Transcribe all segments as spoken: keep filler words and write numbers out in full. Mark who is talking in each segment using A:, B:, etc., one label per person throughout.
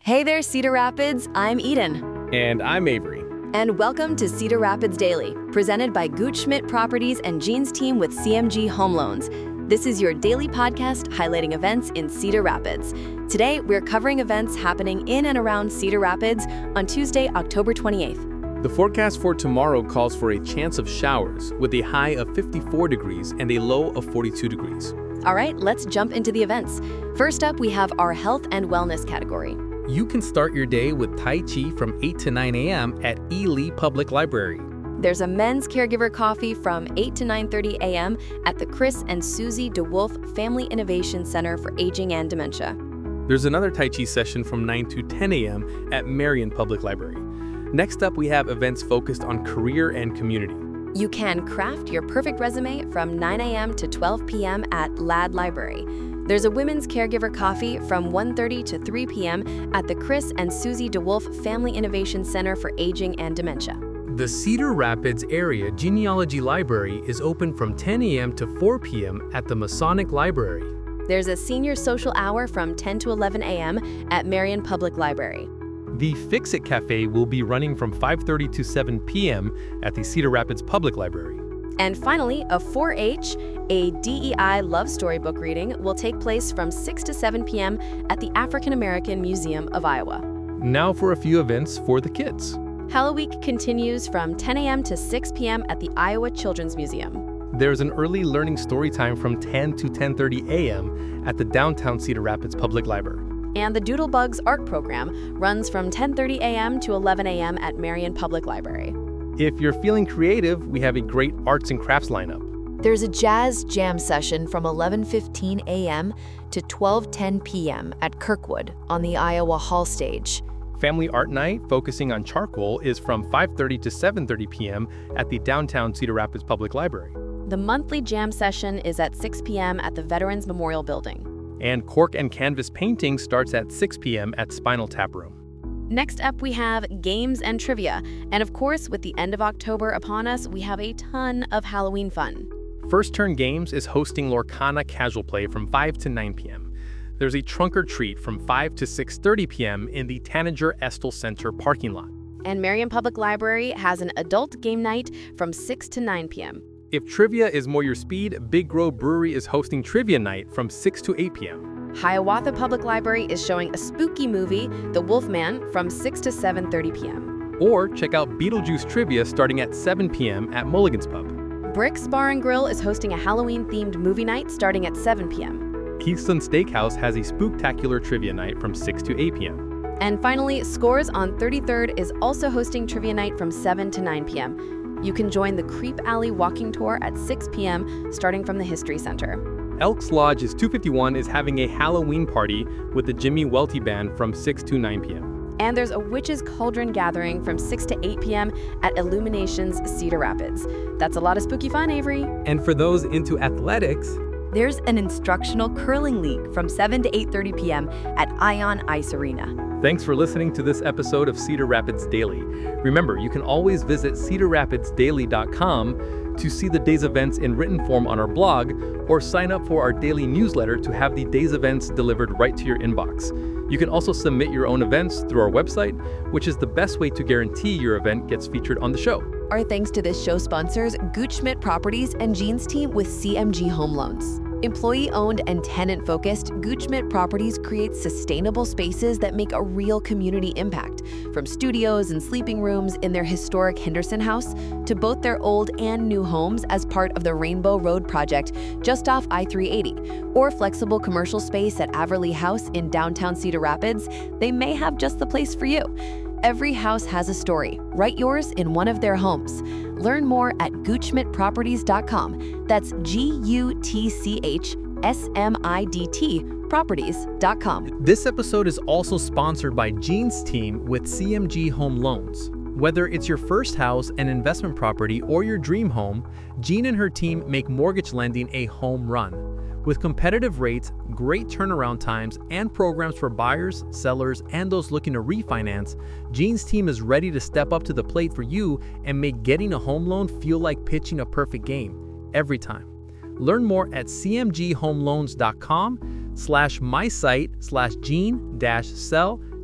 A: Hey there, Cedar Rapids. I'm Eden.
B: And I'm Avery.
A: And welcome to Cedar Rapids Daily, presented by Gooch Schmidt Properties and Jean's team with C M G Home Loans. This is your daily podcast highlighting events in Cedar Rapids. Today, we're covering events happening in and around Cedar Rapids on Tuesday, October twenty-eighth.
B: The forecast for tomorrow calls for a chance of showers with a high of fifty-four degrees and a low of forty-two degrees.
A: All right, let's jump into the events. First up, we have our health and wellness category.
C: You can start your day with Tai Chi from eight to nine a.m. at Ely Public Library.
A: There's a men's caregiver coffee from eight to nine thirty a.m. at the Chris and Susie DeWolf Family Innovation Center for Aging and Dementia.
B: There's another Tai Chi session from nine to ten a.m. at Marion Public Library. Next up, we have events focused on career and community.
A: You can craft your perfect resume from nine a.m. to twelve p.m. at Ladd Library. There's a women's caregiver coffee from one thirty to three p.m. at the Chris and Susie DeWolf Family Innovation Center for Aging and Dementia.
C: The Cedar Rapids Area Genealogy Library is open from ten a.m. to four p.m. at the Masonic Library.
A: There's a senior social hour from ten to eleven a.m. at Marion Public Library.
C: The Fix-It Cafe will be running from five thirty to seven p.m. at the Cedar Rapids Public Library.
A: And finally, a four H, a D E I love story book reading, will take place from six to seven p.m. at the African American Museum of Iowa.
C: Now for a few events for the kids.
A: Halloweek continues from ten a.m. to six p.m. at the Iowa Children's Museum.
C: There's an early learning story time from ten to ten thirty a.m. at the downtown Cedar Rapids Public Library.
A: And the Doodlebugs art program runs from ten thirty a.m. to eleven a.m. at Marion Public Library.
C: If you're feeling creative, we have a great arts and crafts lineup.
A: There's a jazz jam session from eleven fifteen a.m. to twelve ten p.m. at Kirkwood on the Iowa Hall stage.
C: Family Art Night, focusing on charcoal, is from five thirty to seven thirty p.m. at the downtown Cedar Rapids Public Library.
A: The monthly jam session is at six p.m. at the Veterans Memorial Building.
C: And cork and canvas painting starts at six p.m. at Spinal Tap Room.
A: Next up, we have games and trivia. And of course, with the end of October upon us, we have a ton of Halloween fun.
C: First Turn Games is hosting Lorcana Casual Play from five to nine p.m. There's a Trunk or Treat from five to six thirty p.m. in the Tanager Estel Center parking lot.
A: And Marion Public Library has an adult game night from six to nine p.m.
C: If trivia is more your speed, Big Grove Brewery is hosting Trivia Night from six to eight p.m.
A: Hiawatha Public Library is showing a spooky movie, The Wolfman, from six to seven thirty p.m.
C: Or check out Beetlejuice Trivia starting at seven p.m. at Mulligan's Pub.
A: Bricks Bar and Grill is hosting a Halloween-themed movie night starting at seven p.m.
C: Keystone Steakhouse has a spooktacular trivia night from six to eight p.m.
A: And finally, Scores on thirty-third is also hosting trivia night from seven to nine p.m. You can join the Creep Alley walking tour at six p.m. starting from the History Center.
C: Elks Lodge's two fifty-one is having a Halloween party with the Jimmy Welty Band from six to nine p.m.
A: And there's a Witches Cauldron gathering from six to eight p.m. at Illuminations Cedar Rapids. That's a lot of spooky fun, Avery.
B: And for those into athletics,
A: there's an instructional curling league from seven to eight thirty p.m. at Ion Ice Arena.
C: Thanks for listening to this episode of Cedar Rapids Daily. Remember, you can always visit cedar rapids daily dot com to see the day's events in written form on our blog, or sign up for our daily newsletter to have the day's events delivered right to your inbox. You can also submit your own events through our website, which is the best way to guarantee your event gets featured on the show.
A: Our thanks to this show sponsors, Gooch Schmidt Properties and Jean's team with C M G Home Loans. Employee-owned and tenant-focused, Gooch Schmidt Properties creates sustainable spaces that make a real community impact, from studios and sleeping rooms in their historic Henderson house to both their old and new homes as part of the Rainbow Road project just off I three eighty, or flexible commercial space at Averly House in downtown Cedar Rapids. They may have just the place for you. Every house has a story. Write yours in one of their homes. Learn more at gooch schmidt properties dot com. That's G U T C H S M I D T properties dot com.
C: This episode is also sponsored by Jean's team with C M G Home Loans. Whether it's your first house, an investment property, or your dream home, Jean and her team make mortgage lending a home run. With competitive rates, great turnaround times, and programs for buyers, sellers, and those looking to refinance, Jean's team is ready to step up to the plate for you and make getting a home loan feel like pitching a perfect game every time. Learn more at c m g home loans dot com slash my site slash Jean dash sell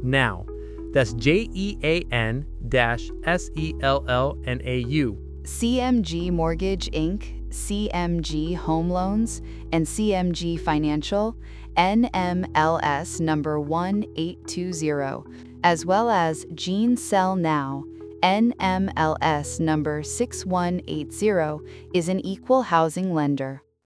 C: Now. That's J E A N dash S E L L N A U.
D: C M G Mortgage, Incorporated, C M G Home Loans, and C M G Financial, N M L S number one eight two zero, as well as Jean Sell Now, N M L S number six one eight zero, is an equal housing lender.